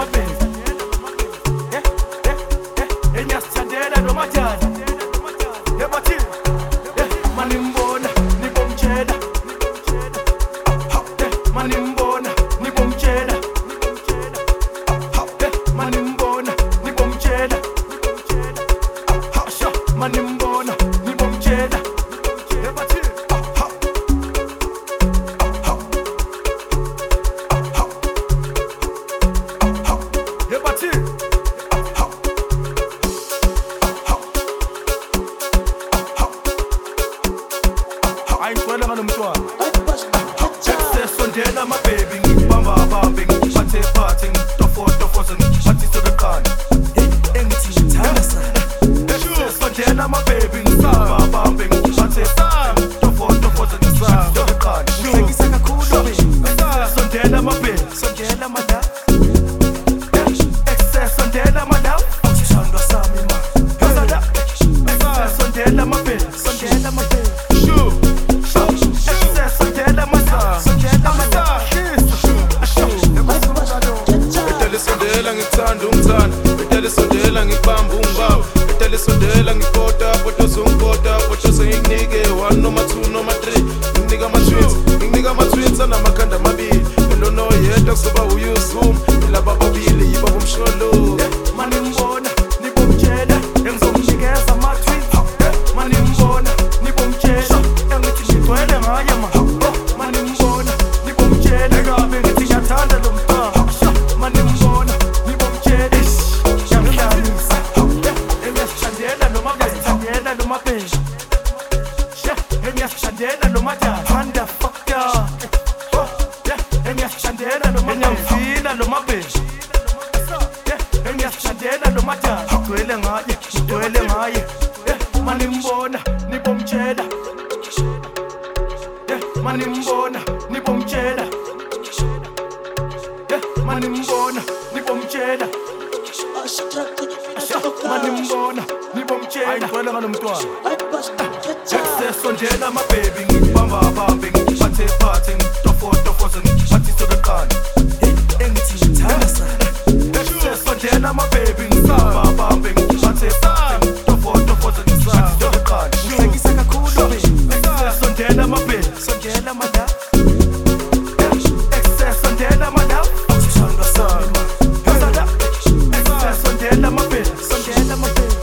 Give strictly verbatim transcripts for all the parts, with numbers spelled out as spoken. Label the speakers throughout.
Speaker 1: mapenzi. Eh, eh, eh, enyasithandela nomatyala. Yebathi, eh, manimbona, nibomtshela. Eh, manimbona, nibomtshela. Eh, manimbona, nibomtshela. Asha, manimbona, nibomtshela. Yebathi, yebathi, ayingicwele ngalo mntwana. Sesondela my baby, ngibamba bambe, ngiphathe phathe, ngitofotofoze, ngiphathise beqanda. Engithi ngithanda sana. Sesondela my baby, ngisaba bambe, ngiphathe phathe, ngitofotofoze, ngiphathise beqanda. Ngiyekisa kakhulu baby. Sesondela my baby, sondela my love. Sesondela my love, usithandwa sami ma. Sesondela my baby, sondela my baby.
Speaker 2: Sondela ngithanda umthanda, betele sondela ngibamba ungibamba, betele sondela ngipota potosa ungipota potosa nginike one noma two noma three, nginika ama twins, nginika ama twins anamakhanda amabili, elono yedwa kuzoba uyuzuma, laba babili yiba umsholo.
Speaker 1: Manimbona, nibomtshela, engizomnikeza ama twins. Manimbona, nibomtshela, engithi ngigcwele ngaye ma. Manimbona, nibomtshela, ngabe ngithi ngiyathanda lo mfana. Manimbona, nibomtshela, ngiyamhlanisa. Engiyasithandela noma ngiyasithandela noma benzi. Engiyasithandela noma thanda fucker. Engiyasithandela noma ngiyamfila noma benzi. Engiyasithandela noma thanda, ngigcwele ngaye, ngigcwele ngaye. Manimbona, nibomtshela. Manimbona, nibomtshela. Manimbona, nibomtshela. Manimbona, nibomtshela. Ayingicwele ngalo mntwana. Sesondela my baby, ngibamba bambe, ngiphathe phathe, ngitofotofoze, ngiphathise beqanda. Engithi ngithanda sana. Sesondela my baby, ngisaba bambe, ngiphathe phathe, ngitofotofoze, ngiphathise beqanda. Ngiyekisa kakhulu baby. Sesondela my baby, sondela my love. Sesondela my love, usithandwa sami ma. Sesondela my baby, sondela my baby.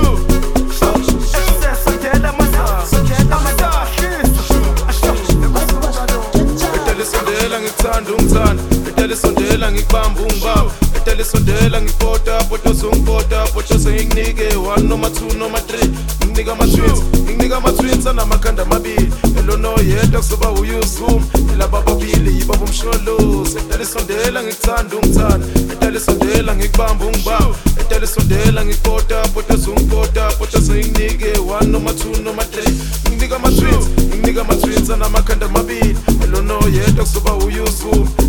Speaker 2: Betele sondela ngithanda umthanda, betele sondela ngibamba ungibamba, betele sondela ngipota potosa ungipota potosa nginike one noma two noma three, nginika ama twins, nginika ama twins anamakhanda amabili, elono yedwa kuzoba uyuzuma, laba babili yiba umsholo. Betele sondela ngithanda umthanda, betele sondela ngibamba ungibamba, betele sondela ngipota potosa ungipota potosa nginike one noma two noma three, nginika ama twins, nginika ama twins anamakhanda amabili, elono yedwa kuzoba uyuzuma.